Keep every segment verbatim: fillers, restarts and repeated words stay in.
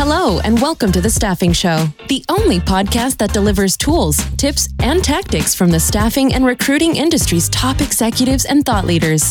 Hello, and welcome to The Staffing Show, the only podcast that delivers tools, tips, and tactics from the staffing and recruiting industry's top executives and thought leaders.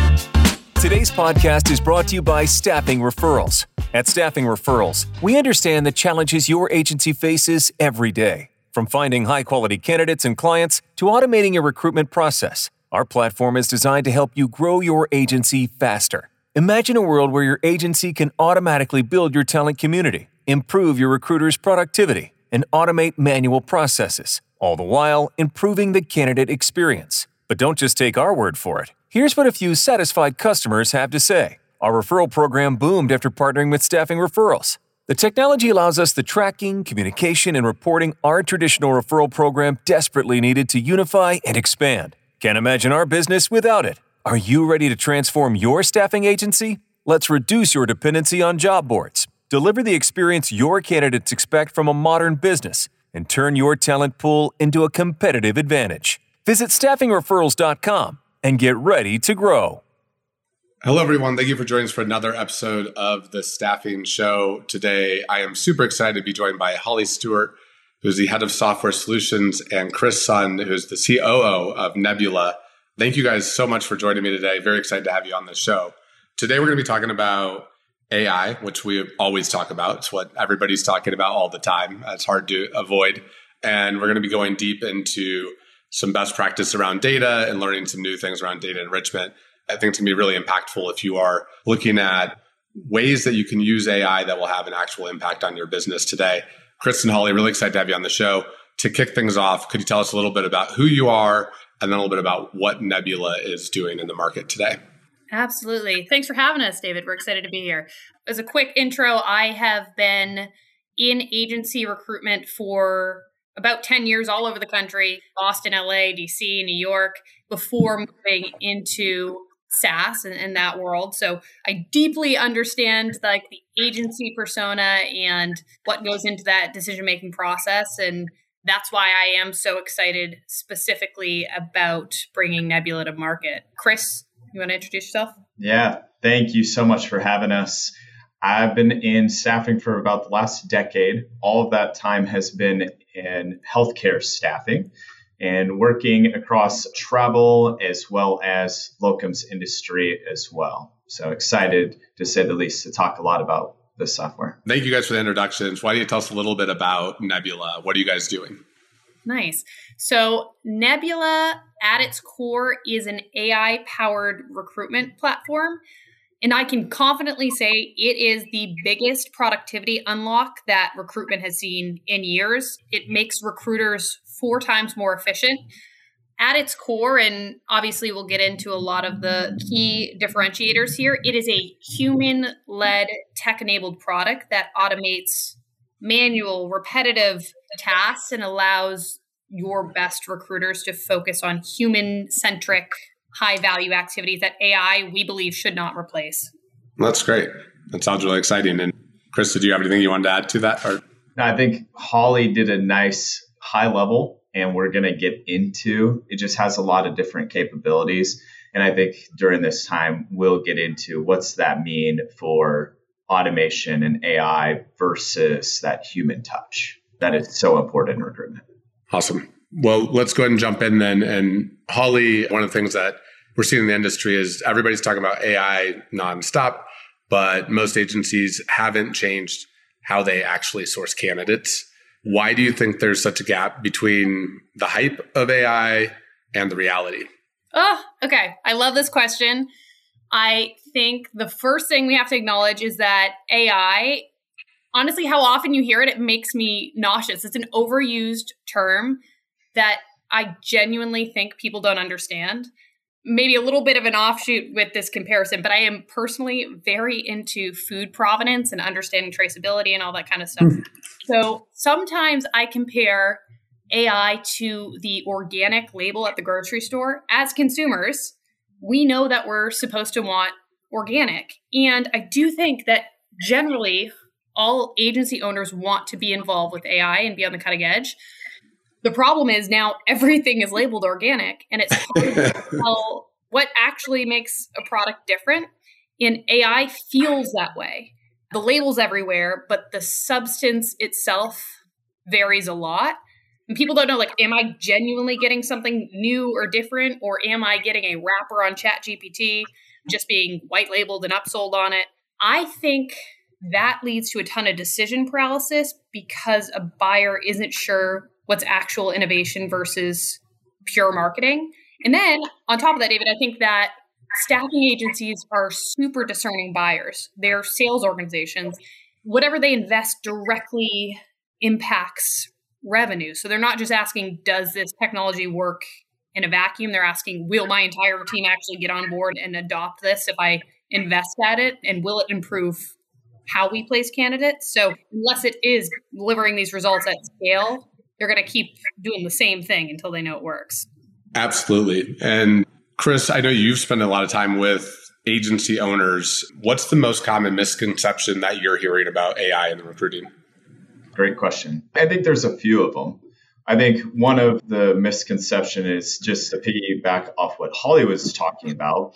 Today's podcast is brought to you by Staffing Referrals. At Staffing Referrals, we understand the challenges your agency faces every day. From finding high-quality candidates and clients to automating your recruitment process, our platform is designed to help you grow your agency faster. Imagine a world where your agency can automatically build your talent community, improve your recruiters' productivity, and automate manual processes, all the while improving the candidate experience. But don't just take our word for it. Here's what a few satisfied customers have to say. Our referral program boomed after partnering with Staffing Referrals. The technology allows us the tracking, communication, and reporting our traditional referral program desperately needed to unify and expand. Can't imagine our business without it. Are you ready to transform your staffing agency? Let's reduce your dependency on job boards, deliver the experience your candidates expect from a modern business, and turn your talent pool into a competitive advantage. Visit staffing referrals dot com and get ready to grow. Hello, everyone. Thank you for joining us for another episode of The Staffing Show. Today, I am super excited to be joined by Holly Stewart, who's the head of software solutions, and Chris Sun, who's the C O O of Nebula. Thank you guys so much for joining me today. Very excited to have you on the show. Today, we're going to be talking about A I, which we always talk about. It's what everybody's talking about all the time. It's hard to avoid. And we're going to be going deep into some best practice around data and learning some new things around data enrichment. I think it's going to be really impactful if you are looking at ways that you can use A I that will have an actual impact on your business today. Chris and Holly, really excited to have you on the show. To kick things off, could you tell us a little bit about who you are and then a little bit about what Nebula is doing in the market today? Absolutely. Thanks for having us, David. We're excited to be here. As a quick intro, I have been in agency recruitment for about ten years all over the country, Boston, L A, D C, New York, before moving into SaaS and, and that world. So I deeply understand like the agency persona and what goes into that decision-making process. And that's why I am so excited specifically about bringing Nebula to market. Chris, you want to introduce yourself? Yeah, thank you so much for having us. I've been in staffing for about the last decade. All of that time has been in healthcare staffing and working across travel as well as locums industry as well. So excited, to say the least, to talk a lot about this software. Thank you guys for the introductions. Why don't you tell us a little bit about Nebula? What are you guys doing? Nice. So Nebula at its core is an A I-powered recruitment platform. And I can confidently say it is the biggest productivity unlock that recruitment has seen in years. It makes recruiters four times more efficient. At its core, and obviously we'll get into a lot of the key differentiators here, it is a human-led, tech-enabled product that automates manual, repetitive tasks and allows your best recruiters to focus on human-centric, high-value activities that A I, we believe, should not replace. That's great. That sounds really exciting. And Chris, did you have anything you wanted to add to that? Or? I think Holly did a nice high level, and we're going to get into it. Just has a lot of different capabilities. And I think during this time, we'll get into what's that mean for automation and A I versus that human touch that is so important in recruitment. Awesome. Well, let's go ahead and jump in then. And Holly, one of the things that we're seeing in the industry is everybody's talking about A I nonstop, but most agencies haven't changed how they actually source candidates. Why do you think there's such a gap between the hype of A I and the reality? Oh, okay. I love this question. I think the first thing we have to acknowledge is that A I, honestly, how often you hear it, it makes me nauseous. It's an overused term that I genuinely think people don't understand. Maybe a little bit of an offshoot with this comparison, but I am personally very into food provenance and understanding traceability and all that kind of stuff. Mm. So sometimes I compare A I to the organic label at the grocery store. As consumers, we know that we're supposed to want organic. And I do think that generally all agency owners want to be involved with A I and be on the cutting edge. The problem is now everything is labeled organic, and it's hard to tell what actually makes a product different. And A I feels that way. the label's everywhere, but the substance itself varies a lot. And people don't know, like, am I genuinely getting something new or different? Or am I getting a wrapper on ChatGPT just being white labeled and upsold on it? I think that leads to a ton of decision paralysis because a buyer isn't sure what's actual innovation versus pure marketing. And then on top of that, David, I think that staffing agencies are super discerning buyers. They're sales organizations. Whatever they invest directly impacts revenue. So they're not just asking, does this technology work in a vacuum? They're asking, will my entire team actually get on board and adopt this if I invest at it? And will it improve how we place candidates? So unless it is delivering these results at scale, they're going to keep doing the same thing until they know it works. Absolutely. And Chris, I know you've spent a lot of time with agency owners. What's the most common misconception that you're hearing about A I in the recruiting? Great question. I think there's a few of them. I think one of the misconception is, just to piggyback off what Holly was talking about,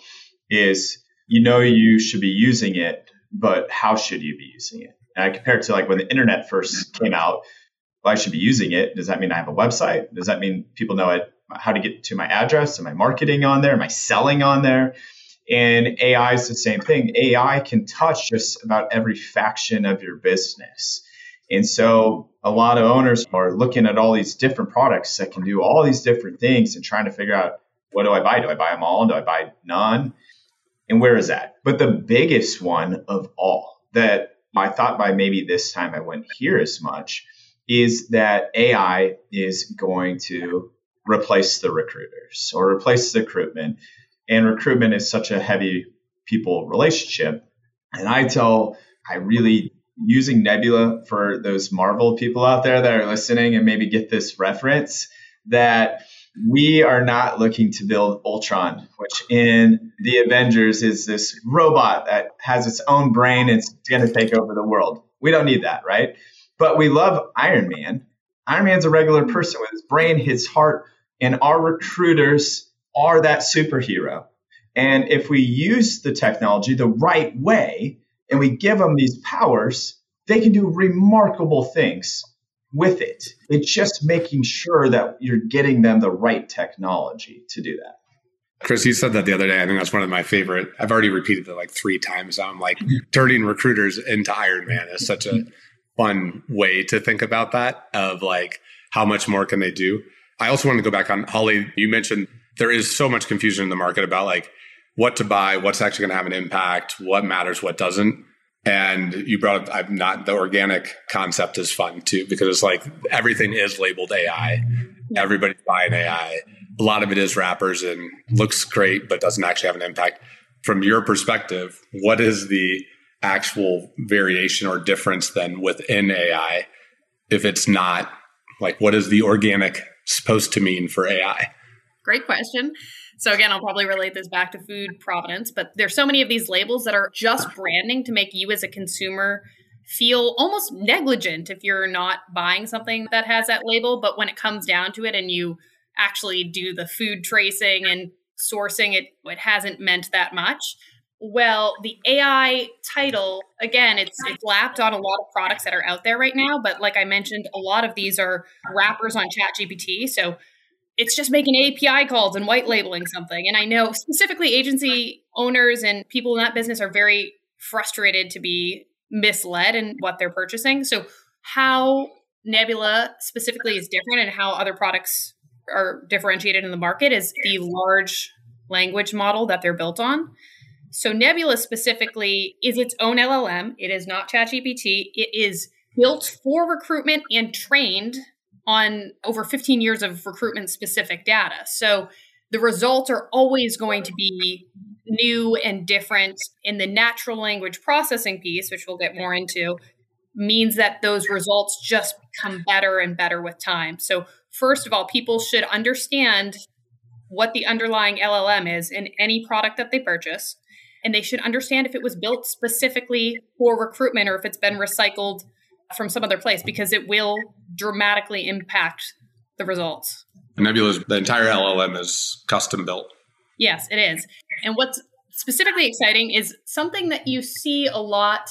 is you know you should be using it, but how should you be using it? And I compare it to like when the internet first came out. Well, I should be using it. Does that mean I have a website? Does that mean people know it, how to get to my address? Am I marketing on there? Am I selling on there? And A I is the same thing. A I can touch just about every faction of your business. And so a lot of owners are looking at all these different products that can do all these different things and trying to figure out, what do I buy? Do I buy them all? Do I buy none? And where is that? But the biggest one of all that I thought by maybe this time I wouldn't hear as much is that A I is going to replace the recruiters or replace the recruitment. And recruitment is such a heavy people relationship. And I tell, I really, using Nebula for those Marvel people out there that are listening and maybe get this reference, that we are not looking to build Ultron, which in the Avengers is this robot that has its own brain and it's going to take over the world. We don't need that, right? But we love Iron Man. Iron Man's a regular person with his brain, his heart, and our recruiters are that superhero. And if we use the technology the right way and we give them these powers, they can do remarkable things with it. It's just making sure that you're getting them the right technology to do that. Chris, you said that the other day. I think that's one of my favorite. I've already repeated it like three times. I'm like, turning recruiters into Iron Man is such a fun way to think about that, of like, how much more can they do? I also want to go back on, Holly, you mentioned there is so much confusion in the market about like what to buy, what's actually going to have an impact, what matters, what doesn't. And you brought up, I'm not, the organic concept is fun too, because it's like everything is labeled A I. Everybody's buying A I. A lot of it is wrappers and looks great, but doesn't actually have an impact. From your perspective, what is the actual variation or difference then within A I? If it's not, like, what is the organic supposed to mean for A I? Great question. So again, I'll probably relate this back to food provenance, but there's so many of these labels that are just branding to make you as a consumer feel almost negligent if you're not buying something that has that label. But when it comes down to it and you actually do the food tracing and sourcing, it, it hasn't meant that much. Well, the A I title, again, it's it's lapped on a lot of products that are out there right now. But like I mentioned, a lot of these are wrappers on ChatGPT. So it's just making A P I calls and white labeling something. And I know specifically agency owners and people in that business are very frustrated to be misled in what they're purchasing. So how Nebula specifically is different and how other products are differentiated in the market is the large language model that they're built on. So Nebula specifically is its own L L M. It is not ChatGPT. It is built for recruitment and trained on over fifteen years of recruitment specific data. So the results are always going to be new and different. In the natural language processing piece, which we'll get more into, means that those results just become better and better with time. So first of all, people should understand what the underlying L L M is in any product that they purchase. And they should understand if it was built specifically for recruitment or if it's been recycled from some other place, because it will dramatically impact the results. Nebula's, the entire L L M is custom built. Yes, it is. And what's specifically exciting is something that you see a lot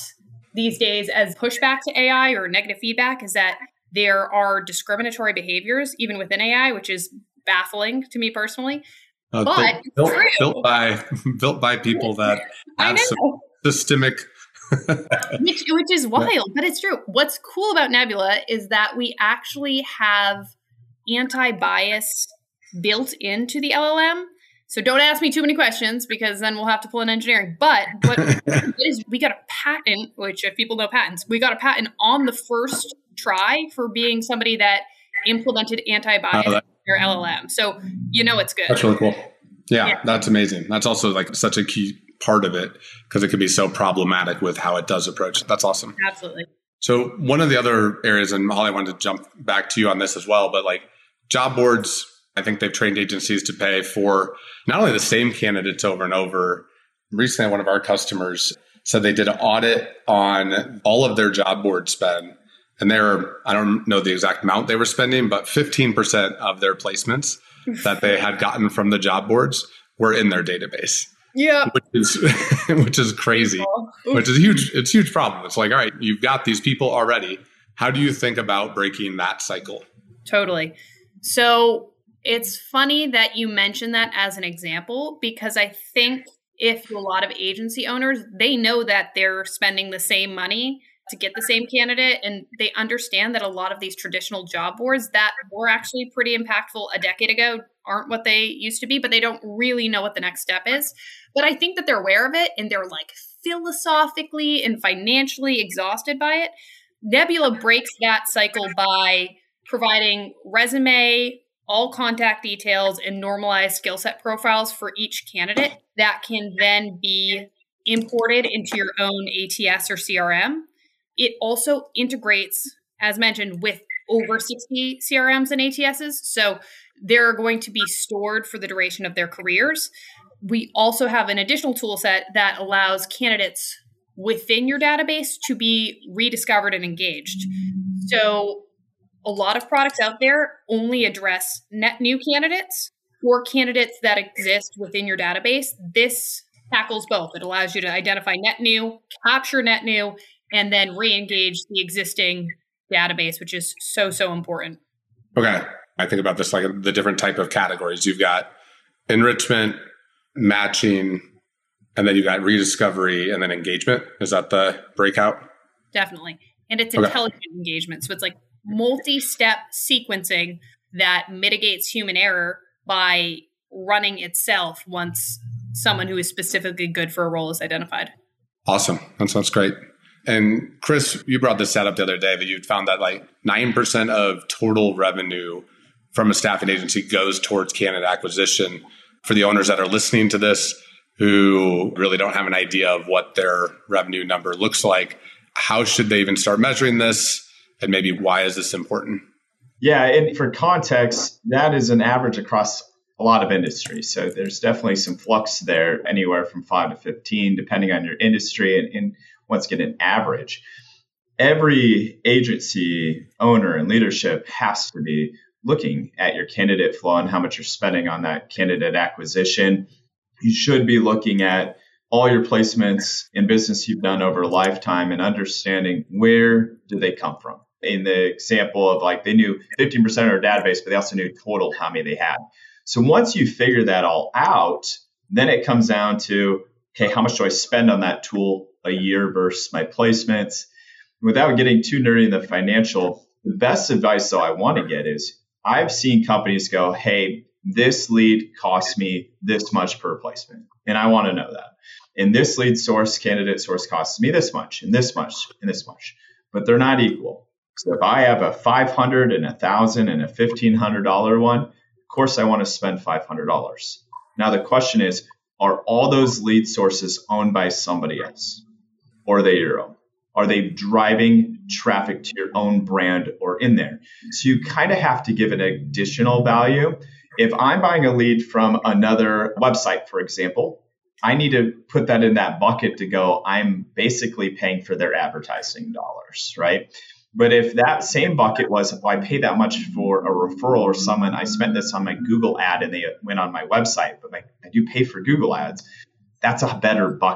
these days as pushback to A I or negative feedback is that there are discriminatory behaviors even within A I, which is baffling to me personally. Uh, but built, built by built by people that have some systemic, which, which is wild, yeah. But it's true. What's cool about Nebula is that we actually have anti-bias built into the L L M. So don't ask me too many questions because then we'll have to pull in engineering. But what is we got a patent, which if people know patents, we got a patent on the first try for being somebody that implemented anti-bias oh, that, in your L L M. So you know it's good. That's really cool. Yeah, yeah, that's amazing. That's also like such a key part of it because it can be so problematic with how it does approach. That's awesome. Absolutely. So one of the other areas, and Holly, I wanted to jump back to you on this as well, but like job boards, I think they've trained agencies to pay for not only the same candidates over and over. Recently, one of our customers said they did an audit on all of their job board spend. And they were, I don't know the exact amount they were spending, but fifteen percent of their placements that they had gotten from the job boards were in their database. Yeah. Which is which is crazy, which is huge. It's a huge problem. It's like, all right, you've got these people already. How do you think about breaking that cycle? Totally. So it's funny that you mentioned that as an example, because I think if a lot of agency owners, they know that they're spending the same money to get the same candidate. And they understand that a lot of these traditional job boards that were actually pretty impactful a decade ago aren't what they used to be, but they don't really know what the next step is. But I think that they're aware of it and they're like philosophically and financially exhausted by it. Nebula breaks that cycle by providing resume, all contact details, and normalized skill set profiles for each candidate that can then be imported into your own A T S or C R M. It also integrates, as mentioned, with over sixty C R Ms and A T Ss. So they're going to be stored for the duration of their careers. We also have an additional tool set that allows candidates within your database to be rediscovered and engaged. So a lot of products out there only address net new candidates or candidates that exist within your database. This tackles both. It allows you to identify net new, capture net new, and then re-engage the existing database, which is so, so important. Okay. I think about this like the different type of categories. You've got enrichment, matching, and then you've got rediscovery and then engagement. Is that the breakout? Definitely. And it's okay. intelligent engagement. So it's like multi-step sequencing that mitigates human error by running itself once someone who is specifically good for a role is identified. Awesome. That sounds great. And Chris, you brought this stat up the other day that you found that like nine percent of total revenue from a staffing agency goes towards candidate acquisition. For the owners that are listening to this who really don't have an idea of what their revenue number looks like, how should they even start measuring this? And maybe why is this important? Yeah, and for context, that is an average across a lot of industries. So there's definitely some flux there, anywhere from five to fifteen, depending on your industry. And, and once again, an average. Every agency owner and leadership has to be looking at your candidate flow and how much you're spending on that candidate acquisition. You should be looking at all your placements in business you've done over a lifetime and understanding where do they come from. In the example of like they knew fifteen percent of their database, but they also knew total how many they had. So once you figure that all out, then it comes down to, okay, how much do I spend on that tool a year versus my placements? Without getting too nerdy in the financial, the best advice though I want to get is I've seen companies go, hey, this lead costs me this much per placement. And I want to know that. And this lead source, candidate source costs me this much and this much and this much, but they're not equal. So if I have a five hundred dollars and a one thousand dollars and a fifteen hundred dollars one, of course I want to spend five hundred dollars. Now the question is, are all those lead sources owned by somebody else? Or are they your own? Are they driving traffic to your own brand or in there? So you kind of have to give an additional value. If I'm buying a lead from another website, for example, I need to put that in that bucket to go, I'm basically paying for their advertising dollars, right? But if that same bucket was, if I pay that much for a referral or someone, I spent this on my Google ad and they went on my website, but I do pay for Google ads, that's a better bucket.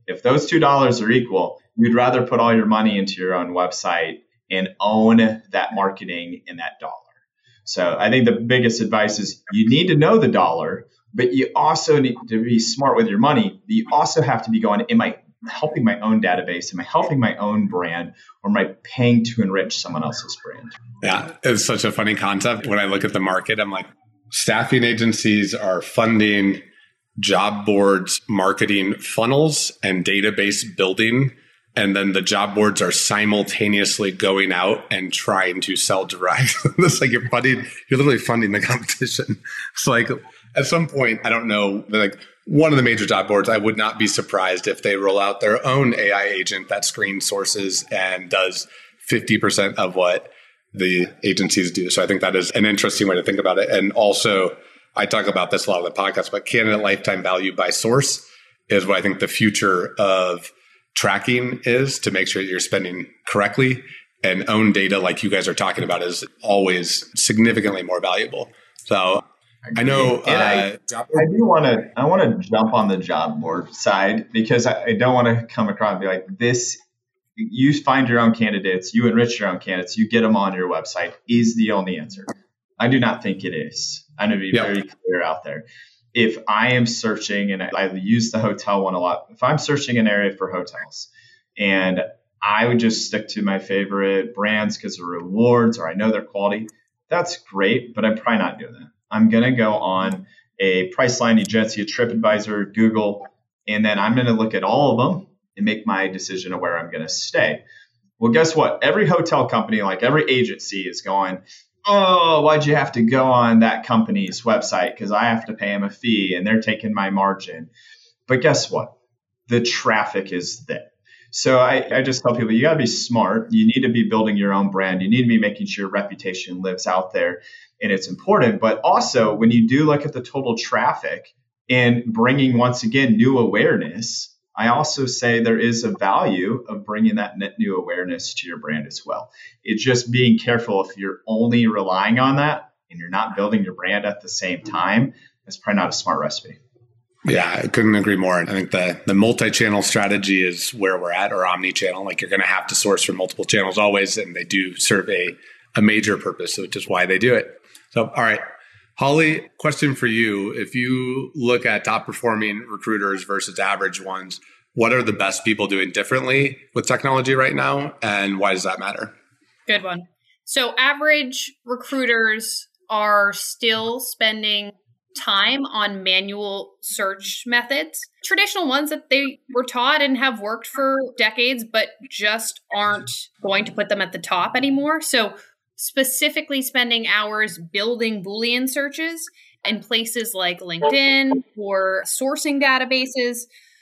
If those two dollars are equal, you'd rather put all your money into your own website and own that marketing in that dollar. So I think the biggest advice is you need to know the dollar, but you also need to be smart with your money. You also have to be going, am I helping my own database? Am I helping my own brand? Or am I paying to enrich someone else's brand? Yeah, it's such a funny concept. When I look at the market, I'm like, staffing agencies are funding job boards, marketing funnels, and database building. And then the job boards are simultaneously going out and trying to sell direct. It's like you're funding, you're literally funding the competition. It's like at some point, I don't know, like one of the major job boards, I would not be surprised if they roll out their own A I agent that screens sources and does fifty percent of what the agencies do. So I think that is an interesting way to think about it. And also, I talk about this a lot on the podcast, but candidate lifetime value by source is what I think the future of tracking is, to make sure that you're spending correctly, and own data like you guys are talking about is always significantly more valuable. So I know uh, I, I do want to I want to jump on the job board side, because I, I don't want to come across and be like, this, you find your own candidates, you enrich your own candidates, you get them on your website is the only answer. I do not think it is. I'm going to be yep. very clear out there. If I am searching, and I use the hotel one a lot, if I'm searching an area for hotels and I would just stick to my favorite brands because of rewards or I know their quality, that's great, but I'm probably not doing that. I'm going to go on a Priceline, Egencia, TripAdvisor, Google, and then I'm going to look at all of them and make my decision of where I'm going to stay. Well, guess what? Every hotel company, like every agency, is going, oh, why'd you have to go on that company's website? Because I have to pay them a fee and they're taking my margin. But guess what? The traffic is there. So I, I just tell people, you got to be smart. You need to be building your own brand. You need to be making sure your reputation lives out there, and it's important. But also, when you do look at the total traffic and bringing, once again, new awareness, I also say there is a value of bringing that net new awareness to your brand as well. It's just being careful if you're only relying on that and you're not building your brand at the same time. That's probably not a smart recipe. Yeah, I couldn't agree more. I think the the multi-channel strategy is where we're at, or omni-channel. Like you're going to have to source from multiple channels always, and they do serve a, a major purpose, which is why they do it. So, all right. Holly, question for you. If you look at top performing recruiters versus average ones, what are the best people doing differently with technology right now, and why does that matter? Good one. So average recruiters are still spending time on manual search methods, traditional ones that they were taught and have worked for decades, but just aren't going to put them at the top anymore. So specifically spending hours building Boolean searches in places like LinkedIn or sourcing databases.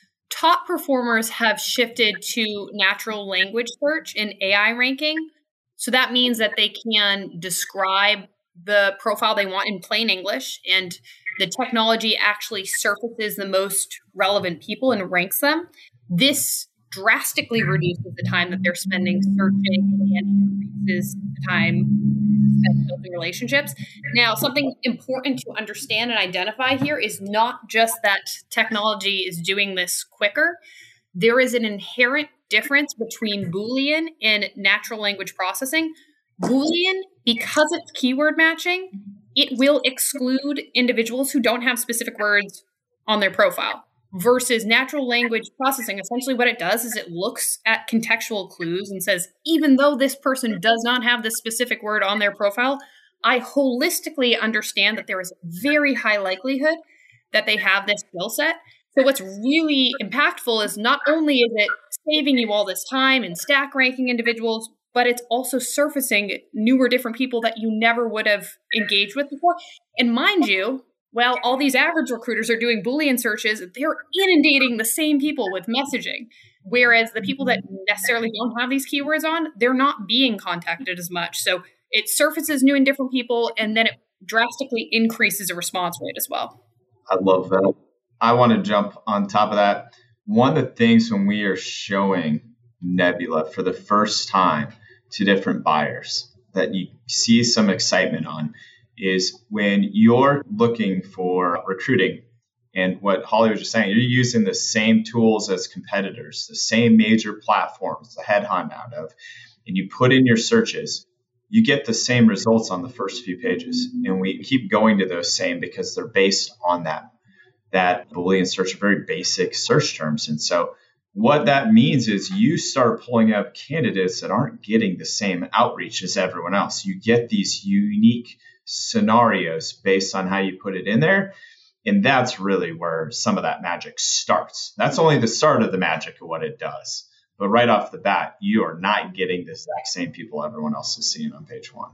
Top performers have shifted to natural language search and A I ranking. So that means that they can describe the profile they want in plain English, and the technology actually surfaces the most relevant people and ranks them. This drastically reduces the time that they're spending searching and increases the time spent building relationships. Now, something important to understand and identify here is not just that technology is doing this quicker. There is an inherent difference between Boolean and natural language processing. Boolean, because it's keyword matching, it will exclude individuals who don't have specific words on their profile. Versus natural language processing, essentially what it does is it looks at contextual clues and says, even though this person does not have this specific word on their profile, I holistically understand that there is very high likelihood that they have this skill set. So what's really impactful is not only is it saving you all this time and stack ranking individuals, but it's also surfacing newer, different people that you never would have engaged with before. And mind you, well, all these average recruiters are doing Boolean searches. They're inundating the same people with messaging. Whereas the people that necessarily don't have these keywords on, they're not being contacted as much. So it surfaces new and different people, and then it drastically increases the response rate as well. I love that. I want to jump on top of that. One of the things when we are showing Nebula for the first time to different buyers that you see some excitement on is when you're looking for recruiting And what Holly was just saying, you're using the same tools as competitors, the same major platforms to headhunt out of, and you put in your searches, you get the same results on the first few pages. And we keep going to those same because they're based on that, that Boolean search, very basic search terms. And so what that means is you start pulling up candidates that aren't getting the same outreach as everyone else. You get these unique scenarios based on how you put it in there. And that's really where some of that magic starts. That's only the start of the magic of what it does. But right off the bat, you are not getting the exact same people everyone else is seeing on page one.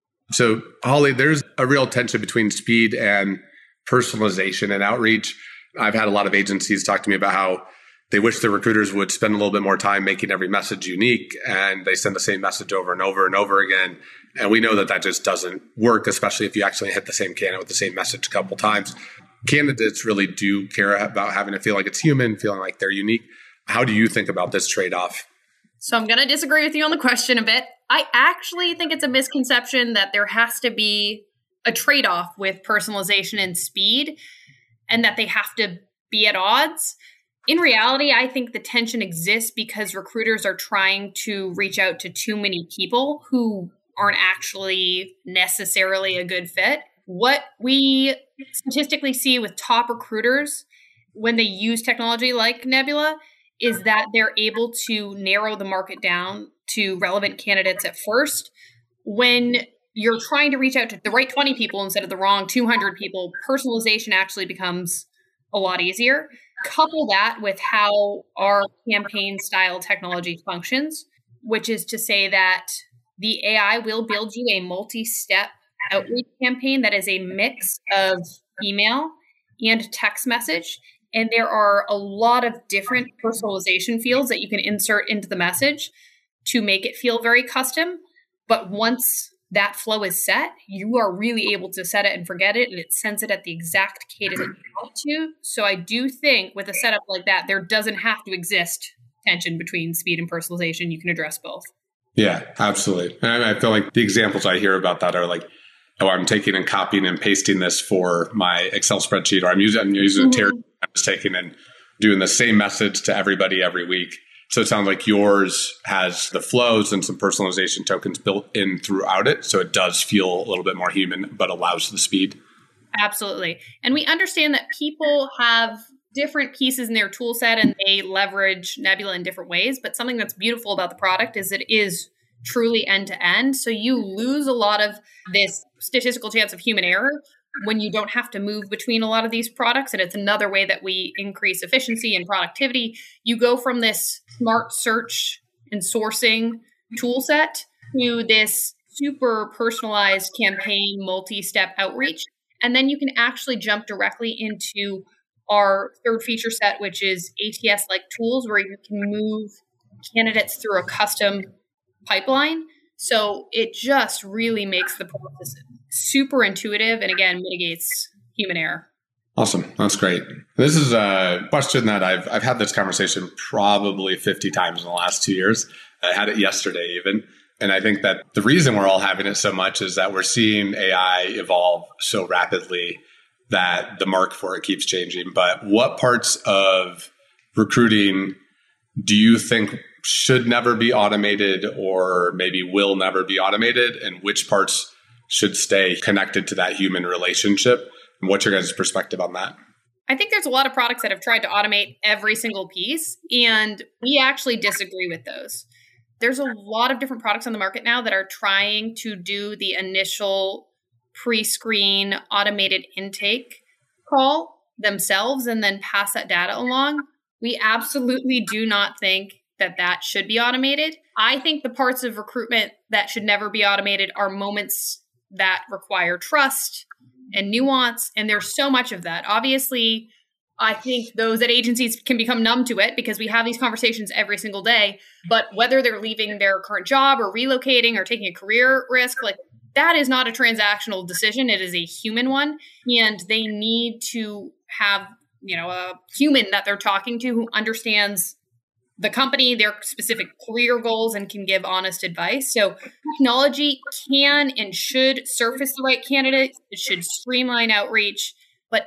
So, Holly, there's a real tension between speed and personalization and outreach. I've had a lot of agencies talk to me about how they wish their recruiters would spend a little bit more time making every message unique, and they send the same message over and over and over again. And we know that that just doesn't work, especially if you actually hit the same candidate with the same message a couple times. Candidates really do care about having it feel like it's human, feeling like they're unique. How do you think about this trade-off? So I'm going to disagree with you on the question a bit. I actually think it's a misconception that there has to be a trade-off with personalization and speed, and that they have to be at odds. In reality, I think the tension exists because recruiters are trying to reach out to too many people who aren't actually necessarily a good fit. What we statistically see with top recruiters when they use technology like Nebula is that they're able to narrow the market down to relevant candidates at first. When you're trying to reach out to the right twenty people instead of the wrong two hundred people, personalization actually becomes a lot easier. Couple that with how our campaign style technology functions, which is to say that the A I will build you a multi-step outreach campaign that is a mix of email and text message. And there are a lot of different personalization fields that you can insert into the message to make it feel very custom. But once that flow is set, you are really able to set it and forget it, and it sends it at the exact cadence that you want to. So I do think with a setup like that, there doesn't have to exist tension between speed and personalization. You can address both. Yeah, absolutely. And I feel like the examples I hear about that are like, oh, I'm taking and copying and pasting this for my Excel spreadsheet, or I'm using, I'm using mm-hmm. a Terry, I'm just taking and doing the same message to everybody every week. So it sounds like yours has the flows and some personalization tokens built in throughout it. So it does feel a little bit more human, but allows the speed. Absolutely. And we understand that people have different pieces in their tool set and they leverage Nebula in different ways. But something that's beautiful about the product is it is truly end to end. So you lose a lot of this statistical chance of human error when you don't have to move between a lot of these products. And it's another way that we increase efficiency and productivity. You go from this smart search and sourcing tool set to this super personalized campaign, multi-step outreach. And then you can actually jump directly into our third feature set, which is A T S-like tools where you can move candidates through a custom pipeline. So it just really makes the process super intuitive and, again, mitigates human error. Awesome. That's great. This is a question that I've I've had this conversation probably fifty times in the last two years. I had it yesterday even. And I think that the reason we're all having it so much is that we're seeing A I evolve so rapidly that the mark for it keeps changing. But what parts of recruiting do you think should never be automated or maybe will never be automated? And which parts should stay connected to that human relationship? And what's your guys' perspective on that? I think there's a lot of products that have tried to automate every single piece, and we actually disagree with those. There's a lot of different products on the market now that are trying to do the initial pre-screen automated intake call themselves and then pass that data along. We absolutely do not think that that should be automated. I think the parts of recruitment that should never be automated are moments that require trust and nuance. And there's so much of that. Obviously, I think those at agencies can become numb to it because we have these conversations every single day. But whether they're leaving their current job or relocating or taking a career risk, like that is not a transactional decision. It is a human one. And they need to have, you know, a human that they're talking to who understands the company, their specific career goals, and can give honest advice. So technology can and should surface the right candidates. It should streamline outreach. But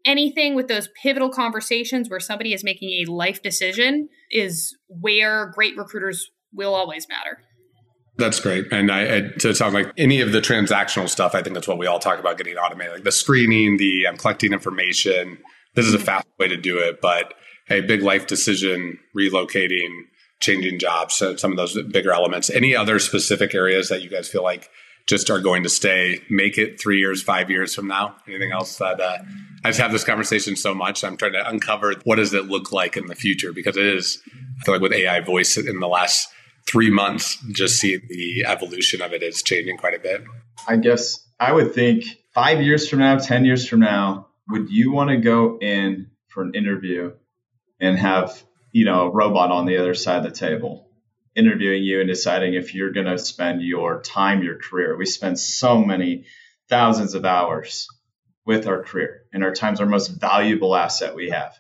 anything with those pivotal conversations where somebody is making a life decision is where great recruiters will always matter. That's great. And I, I, so it sounds like any of the transactional stuff, I think that's what we all talk about getting automated, like the screening, the I'm collecting information. This is a fast way to do it, but hey, big life decision, relocating, changing jobs, so some of those bigger elements. Any other specific areas that you guys feel like just are going to stay, make it three years, five years from now? Anything else that uh, I just have this conversation so much. I'm trying to uncover what does it look like in the future, because it is, I feel like with A I voice in the last three months, just see the evolution of it is changing quite a bit. I guess I would think five years from now, ten years from now, would you want to go in for an interview and have, you know, a robot on the other side of the table interviewing you and deciding if you're going to spend your time, your career? We spend so many thousands of hours with our career, and our time's our most valuable asset we have.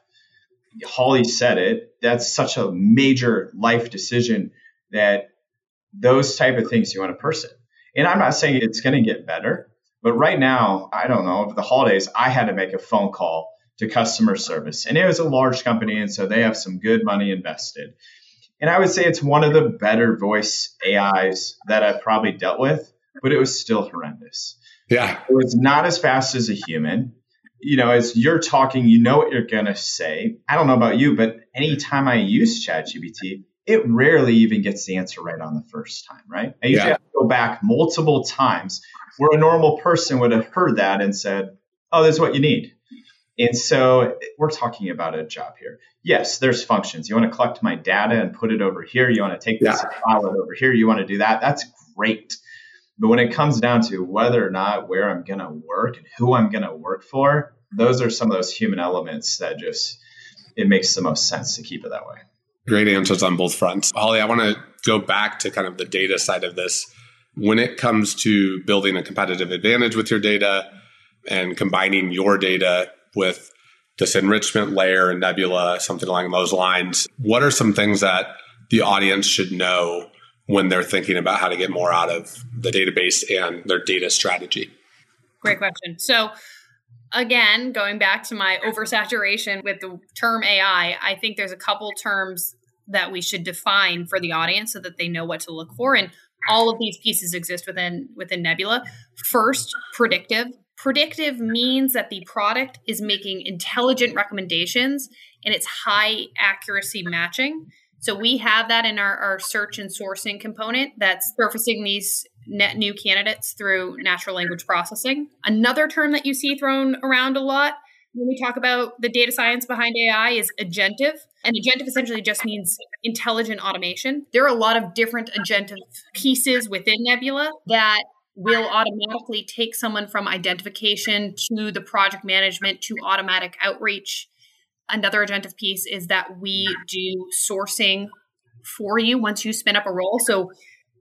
Holly said it. That's such a major life decision that those type of things you want a person. And I'm not saying it's going to get better, but right now, I don't know, over the holidays, I had to make a phone call to customer service, and it was a large company. And so they have some good money invested. And I would say it's one of the better voice A Is that I've probably dealt with, but it was still horrendous. Yeah. It was not as fast as a human. You know, as you're talking, you know what you're going to say. I don't know about you, but anytime I use ChatGPT, it rarely even gets the answer right on the first time, right? I usually Yeah. have to go back multiple times where a normal person would have heard that and said, oh, this is what you need. And so we're talking about a job here. Yes, there's functions. You want to collect my data and put it over here. You want to take this Yeah. and file it over here. You want to do that. That's great. But when it comes down to whether or not where I'm going to work and who I'm going to work for, those are some of those human elements that just, it makes the most sense to keep it that way. Great answers on both fronts. Holly, I want to go back to kind of the data side of this. When it comes to building a competitive advantage with your data and combining your data with this enrichment layer and Nebula, something along those lines, what are some things that the audience should know when they're thinking about how to get more out of the database and their data strategy? Great question. So again, going back to my oversaturation with the term A I, I think there's a couple terms that we should define for the audience so that they know what to look for. And all of these pieces exist within, within Nebula. First, predictive. Predictive means that the product is making intelligent recommendations and it's high accuracy matching. So we have that in our, our search and sourcing component that's surfacing these net new candidates through natural language processing. Another term that you see thrown around a lot when we talk about the data science behind A I is agentive. And agentive essentially just means intelligent automation. There are a lot of different agentive pieces within Nebula that will automatically take someone from identification to the project management to automatic outreach. Another agentive piece is that we do sourcing for you once you spin up a role. So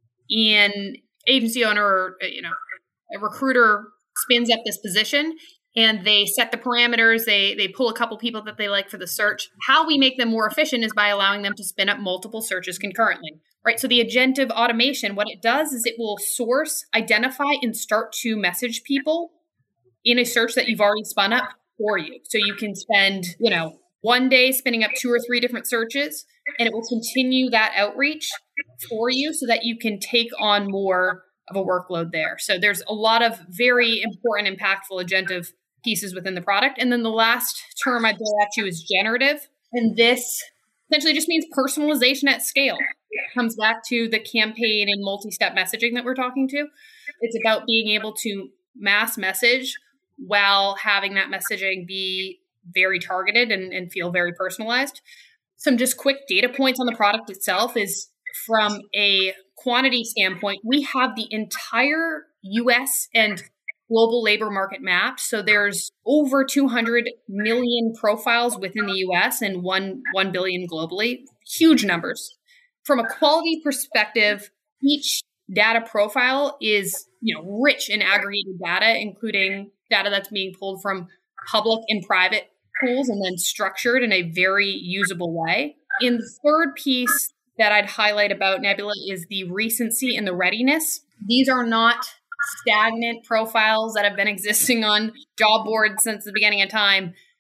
an agency owner or, you know, a recruiter spins up this position and they set the parameters. They they pull a couple people that they like for the search. How we make them more efficient is by allowing them to spin up multiple searches concurrently, right? So the agentive automation, what it does is it will source, identify, and start to message people in a search that you've already spun up for you. So you can spend, you know, one day spinning up two or three different searches, and it will continue that outreach for you so that you can take on more of a workload there. So there's a lot of very important, impactful agentive pieces within the product. And then the last term I'd throw at you is generative. And this essentially just means personalization at scale. It comes back to the campaign and multi-step messaging that we're talking to. It's about being able to mass message while having that messaging be very targeted and, and feel very personalized. Some just quick data points on the product itself is from a quantity standpoint, we have the entire U S and global labor market mapped. So there's over two hundred million profiles within the U S and one, one billion globally. Huge numbers. From a quality perspective, each data profile is, you know, rich in aggregated data, including data that's being pulled from public and private pools and then structured in a very usable way. In the third piece that I'd highlight about Nebula is the recency and the readiness. These are not stagnant profiles that have been existing on job boards since the beginning of time.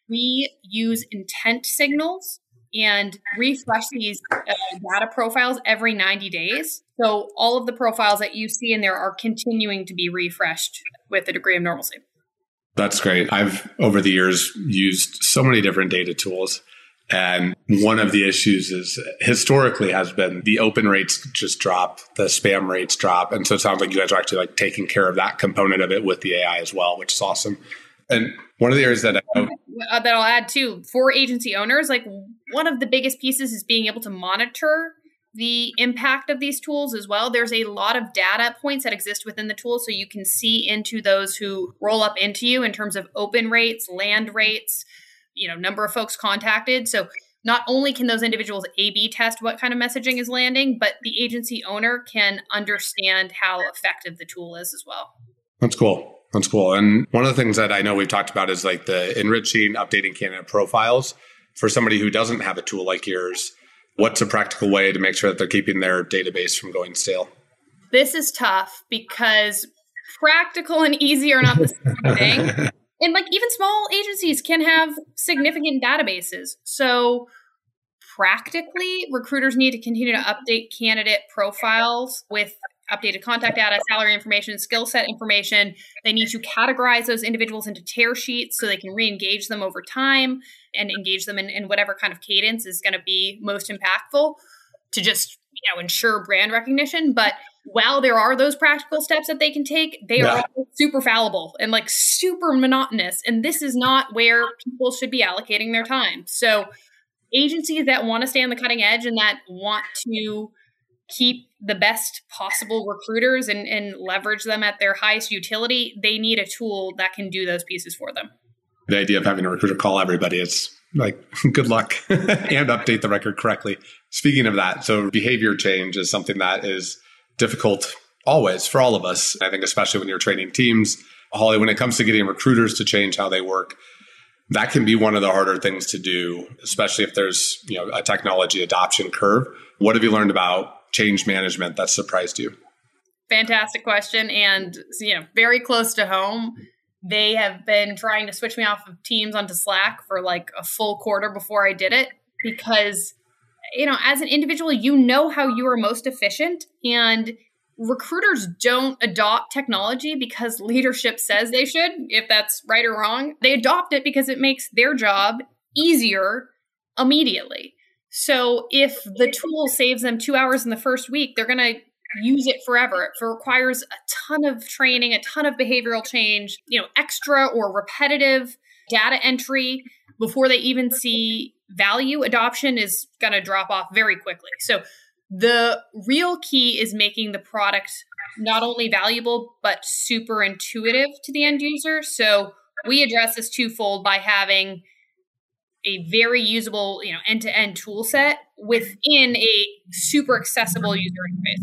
we use intent signals and refresh these uh, data profiles every ninety days. So all of the profiles that you see in there are continuing to be refreshed with a degree of normalcy. That's great. I've, over the years, used so many different data tools. And one of the issues is historically has been the open rates just drop, the spam rates drop. And so it sounds like you guys are actually like taking care of that component of it with the A I as well, which is awesome. And one of the areas that I know, uh, that I'll add too, for agency owners, like one of the biggest pieces is being able to monitor the impact of these tools as well. There's a lot of data points that exist within the tool, so you can see into those who roll up into you in terms of open rates, land rates, you know, number of folks contacted. So not only can those individuals A B test what kind of messaging is landing, but the agency owner can understand how effective the tool is as well. That's cool. That's cool. And one of the things that I know we've talked about is like the enriching, updating candidate profiles. For somebody who doesn't have a tool like yours, what's a practical way to make sure that they're keeping their database from going stale? This is tough because practical and easy are not the same thing. And like even small agencies can have significant databases. So practically, recruiters need to continue to update candidate profiles with updated contact data, salary information, skill set information. They need to categorize those individuals into tear sheets so they can re-engage them over time and engage them in, in whatever kind of cadence is going to be most impactful to just, you know, ensure brand recognition. But while there are those practical steps that they can take, they yeah. are also super fallible and like super monotonous. And this is not where people should be allocating their time. So agencies that want to stay on the cutting edge and that want to keep the best possible recruiters and, and leverage them at their highest utility, they need a tool that can do those pieces for them. The idea of having a recruiter call everybody, it's like, good luck and update the record correctly. Speaking of that, so behavior change is something that is difficult always for all of us. I think especially when you're training teams, Holly, when it comes to getting recruiters to change how they work, that can be one of the harder things to do, especially if there's, you know, a technology adoption curve. What have you learned about change management that surprised you? Fantastic question. And, you know, very close to home. They have been trying to switch me off of Teams onto Slack for like a full quarter before I did it because, you know, as an individual, you know how you are most efficient, and recruiters don't adopt technology because leadership says they should, if that's right or wrong. They adopt it because it makes their job easier immediately. So if the tool saves them two hours in the first week, they're going to use it forever. It requires a ton of training, a ton of behavioral change, you know, extra or repetitive data entry before they even see value. Adoption is going to drop off very quickly. So the real key is making the product not only valuable, but super intuitive to the end user. So we address this twofold by having a very usable, you know, end-to-end tool set within a super accessible user interface.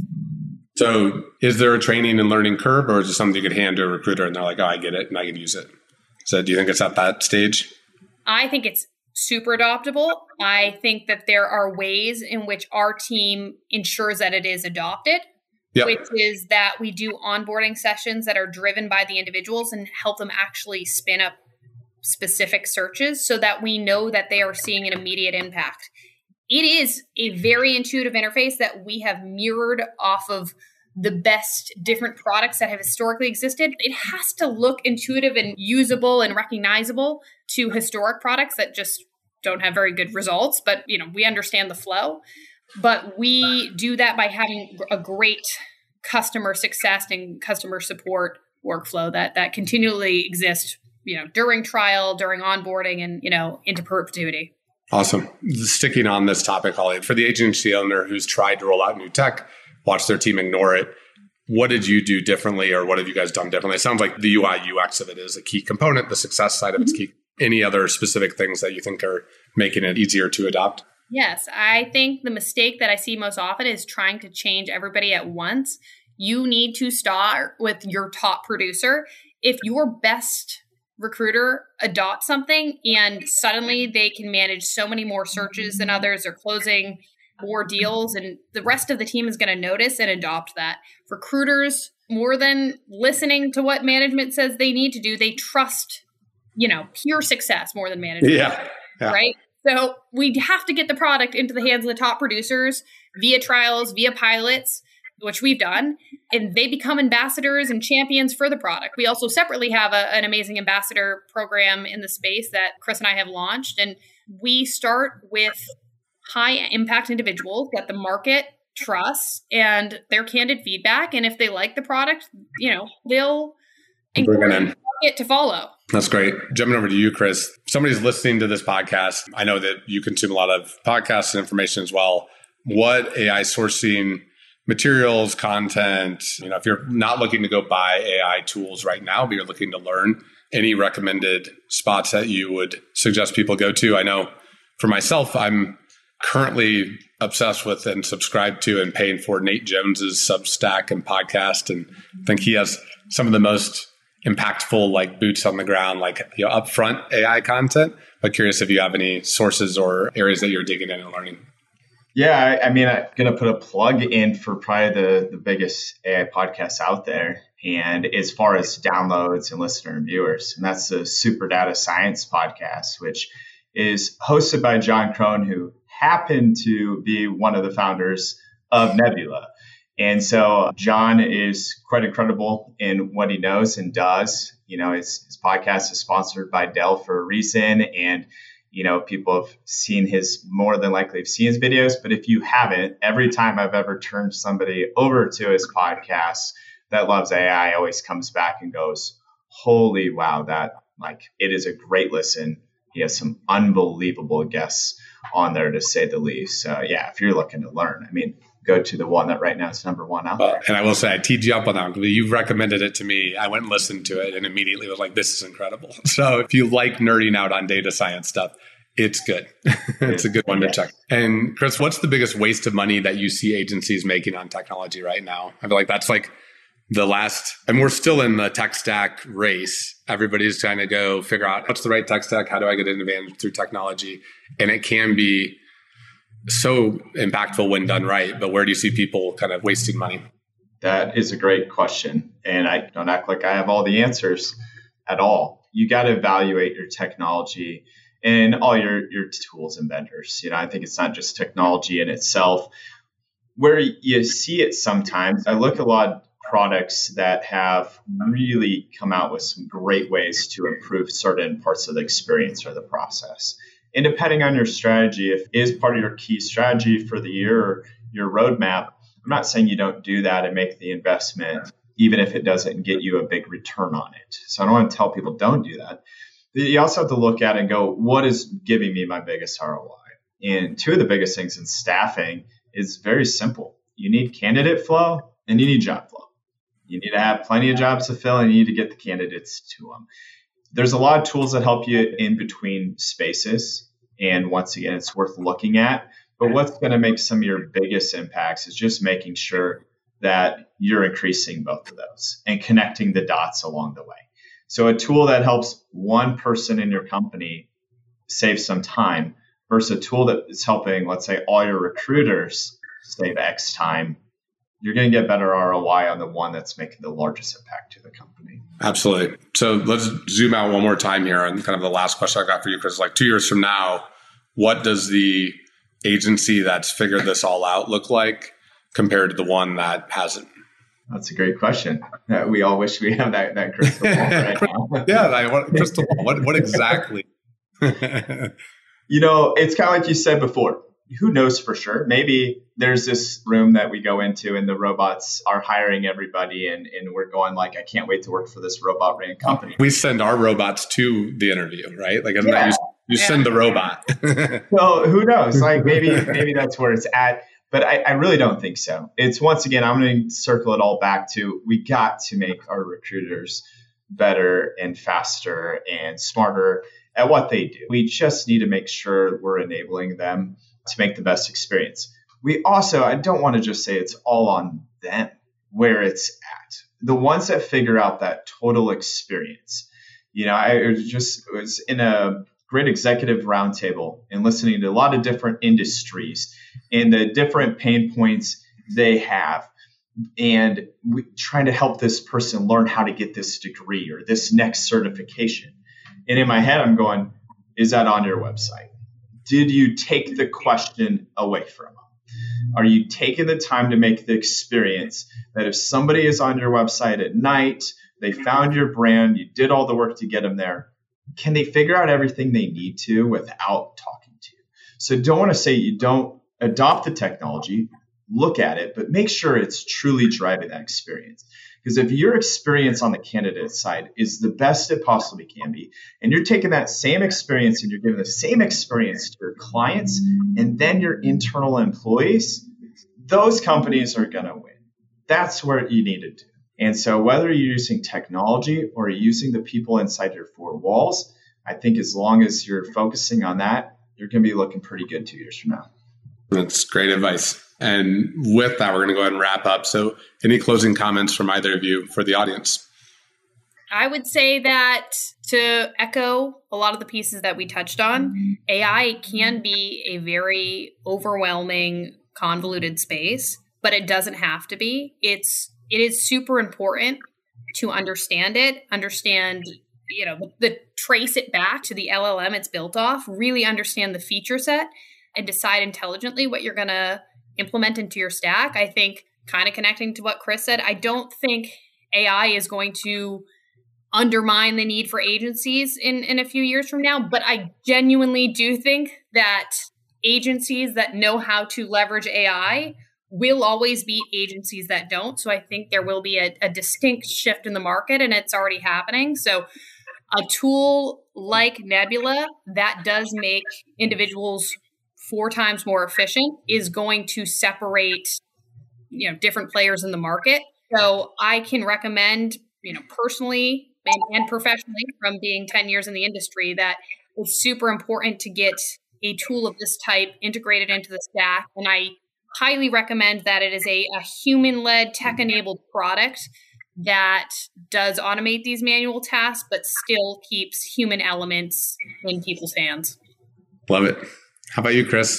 So is there a training and learning curve, or is it something you could hand to a recruiter and they're like, oh, I get it and I can use it? So do you think it's at that stage? I think it's super adoptable. I think that there are ways in which our team ensures that it is adopted, yep. which is that we do onboarding sessions that are driven by the individuals and help them actually spin up specific searches so that we know that they are seeing an immediate impact. It is a very intuitive interface that we have mirrored off of the best different products that have historically existed. It has to look intuitive and usable and recognizable to historic products that just don't have very good results. But, you know, we understand the flow. But we do that by having a great customer success and customer support workflow that that continually exists, you know, during trial, during onboarding, and, you know, into perpetuity. Awesome. Sticking on this topic, Holly, for the agency owner who's tried to roll out new tech, watch their team ignore it, what did you do differently, or what have you guys done differently? It sounds like the U I U X of it is a key component. The success side of it's key. Any other specific things that you think are making it easier to adopt? Yes. I think the mistake that I see most often is trying to change everybody at once. You need to start with your top producer. If your best recruiter adopts something and suddenly they can manage so many more searches than others, they're closing more deals, and the rest of the team is going to notice and adopt that. Recruiters, more than listening to what management says they need to do, they trust you know, pure success more than management. Yeah. yeah. Right. So we have to get the product into the hands of the top producers via trials, via pilots, which we've done, and they become ambassadors and champions for the product. We also separately have a, an amazing ambassador program in the space that Chris and I have launched. And we start with high impact individuals that the market trusts and their candid feedback. And if they like the product, you know, they'll encourage the market to follow. That's great. Jumping over to you, Chris. Somebody's listening to this podcast. I know that you consume a lot of podcasts and information as well. What A I sourcing materials, content, you know, if you're not looking to go buy A I tools right now, but you're looking to learn, any recommended spots that you would suggest people go to? I know for myself, I'm currently obsessed with and subscribed to and paying for Nate Jones's Substack and podcast. And I think he has some of the most impactful, like boots on the ground, like, you know, upfront A I content. But curious if you have any sources or areas that you're digging in and learning. Yeah, I, I mean, I'm going to put a plug in for probably the, the biggest A I podcasts out there. And as far as downloads and listener and viewers, and that's the Super Data Science podcast, which is hosted by John Crone, who happened to be one of the founders of Nebula. And so John is quite incredible in what he knows and does. You know, his, his podcast is sponsored by Dell for a reason. And, you know, people have seen his, more than likely have seen his videos. But if you haven't, every time I've ever turned somebody over to his podcast that loves A I, always comes back and goes, holy wow, that like, it is a great listen. He has some unbelievable guests on there, to say the least. So yeah, if you're looking to learn, I mean, go to the one that right now is number one out there. Uh, and I will say, I teed you up on that one. You've recommended it to me. I went and listened to it and immediately was like, this is incredible. So if you like nerding out on data science stuff, it's good. It's a good one to check. And Chris, what's the biggest waste of money that you see agencies making on technology right now? I feel like that's like the last, and we're still in the tech stack race. Everybody's trying to go figure out what's the right tech stack. How do I get an advantage through technology? And it can be so impactful when done right. But where do you see people kind of wasting money? That is a great question. And I don't act like I have all the answers at all. You got to evaluate your technology and all your, your tools and vendors. You know, I think it's not just technology in itself. Where you see it sometimes, I look at a lot of products that have really come out with some great ways to improve certain parts of the experience or the process. And depending on your strategy, if it is part of your key strategy for the year or your roadmap, I'm not saying you don't do that and make the investment, even if it doesn't get you a big return on it. So I don't want to tell people don't do that. You also have to look at it and go, what is giving me my biggest R O I? And two of the biggest things in staffing is very simple. You need candidate flow and you need job flow. You need to have plenty of jobs to fill and you need to get the candidates to them. There's a lot of tools that help you in between spaces. And once again, it's worth looking at. But what's going to make some of your biggest impacts is just making sure that you're increasing both of those and connecting the dots along the way. So a tool that helps one person in your company save some time versus a tool that is helping, let's say, all your recruiters save X time, you're going to get better R O I on the one that's making the largest impact to the company. Absolutely. So let's zoom out one more time here. And kind of the last question I got for you, Chris, like two years from now, what does the agency that's figured this all out look like compared to the one that hasn't? That's a great question. Uh, we all wish we have that, that crystal ball right now. Yeah, like, what, crystal ball. What, what exactly? You know, it's kind of like you said before. Who knows for sure? Maybe there's this room that we go into and the robots are hiring everybody and, and we're going like, I can't wait to work for this robot ran company. We send our robots to the interview, right? Like, isn't yeah. that you, you yeah. send the robot. Well, who knows? Like maybe maybe that's where it's at. But I, I really don't think so. It's once again, I'm going to circle it all back to we got to make our recruiters better and faster and smarter at what they do. We just need to make sure we're enabling them to make the best experience. We also, I don't want to just say it's all on them where it's at. The ones that figure out that total experience. You know, I just was in a great executive roundtable and listening to a lot of different industries and the different pain points they have. And we trying to help this person learn how to get this degree or this next certification. And in my head, I'm going, is that on your website? Did you take the question away from them? Are you taking the time to make the experience that if somebody is on your website at night, they found your brand, you did all the work to get them there, can they figure out everything they need to without talking to you? So don't want to say you don't adopt the technology, look at it, but make sure it's truly driving that experience. Because if your experience on the candidate side is the best it possibly can be, and you're taking that same experience and you're giving the same experience to your clients and then your internal employees, those companies are going to win. That's where you need to do. And so whether you're using technology or you're using the people inside your four walls, I think as long as you're focusing on that, you're going to be looking pretty good two years from now. That's great advice. And with that, we're going to go ahead and wrap up. So any closing comments from either of you for the audience? I would say that to echo a lot of the pieces that we touched on, A I can be a very overwhelming, convoluted space, but it doesn't have to be. It's it is super important to understand it, understand, you know, the trace it back to the L L M it's built off, really understand the feature set and decide intelligently what you're going to implement into your stack. I think kind of connecting to what Chris said, I don't think A I is going to undermine the need for agencies in, in a few years from now, but I genuinely do think that agencies that know how to leverage A I will always beat agencies that don't. So I think there will be a, a distinct shift in the market, and it's already happening. So a tool like Nebula that does make individuals four times more efficient is going to separate, you know, different players in the market. So I can recommend, you know, personally and, and professionally from being ten years in the industry that it's super important to get a tool of this type integrated into the stack. And I highly recommend that it is a, a human-led, tech-enabled product that does automate these manual tasks, but still keeps human elements in people's hands. Love it. How about you, Chris?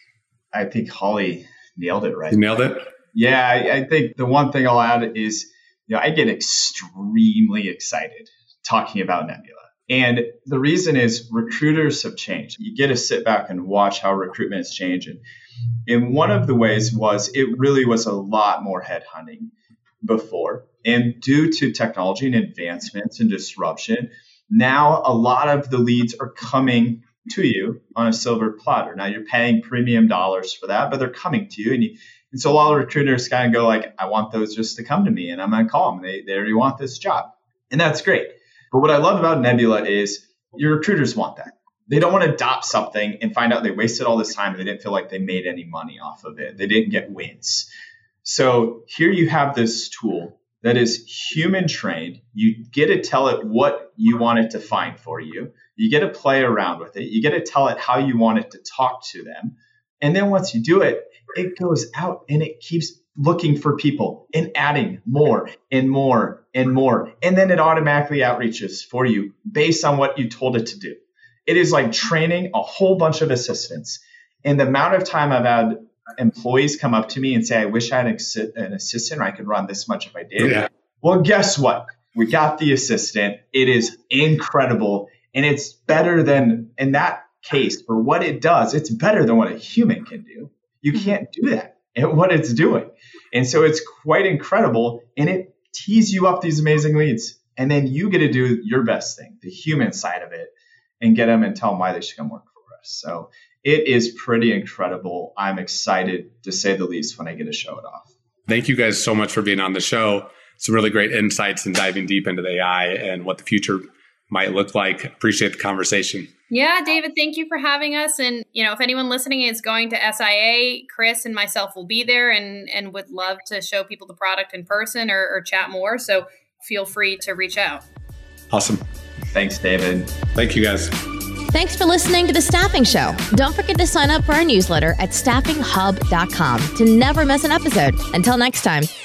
I think Holly nailed it right. You nailed it? Yeah, I, I think the one thing I'll add is, you know, I get extremely excited talking about Nebula. And the reason is recruiters have changed. You get to sit back and watch how recruitment has changed. And, and one of the ways was it really was a lot more headhunting before. And due to technology and advancements and disruption, now a lot of the leads are coming to you on a silver platter. Now you're paying premium dollars for that, but they're coming to you. And, you, and so a lot of recruiters kind of go like, I want those just to come to me and I'm going to call them. They, they already want this job. And that's great. But what I love about Nebula is your recruiters want that. They don't want to adopt something and find out they wasted all this time and they didn't feel like they made any money off of it. They didn't get wins. So here you have this tool that is human trained. You get to tell it what you want it to find for you. You get to play around with it. You get to tell it how you want it to talk to them. And then once you do it, it goes out and it keeps looking for people and adding more and more and more. And then it automatically outreaches for you based on what you told it to do. It is like training a whole bunch of assistants. And the amount of time I've had employees come up to me and say, I wish I had an assistant or I could run this much if I did. Yeah. Well, guess what? We got the assistant. It is incredible. And it's better than, in that case, for what it does, it's better than what a human can do. You can't do that at what it's doing. And so it's quite incredible. And it tees you up these amazing leads. And then you get to do your best thing, the human side of it, and get them and tell them why they should come work for us. So it is pretty incredible. I'm excited, to say the least, when I get to show it off. Thank you guys so much for being on the show. Some really great insights and diving deep into the A I and what the future might look like. Appreciate the conversation. Yeah, David, thank you for having us. And, you know, if anyone listening is going to S I A, Chris and myself will be there and, and would love to show people the product in person or, or chat more. So feel free to reach out. Awesome. Thanks, David. Thank you, guys. Thanks for listening to The Staffing Show. Don't forget to sign up for our newsletter at staffing hub dot com to never miss an episode. Until next time.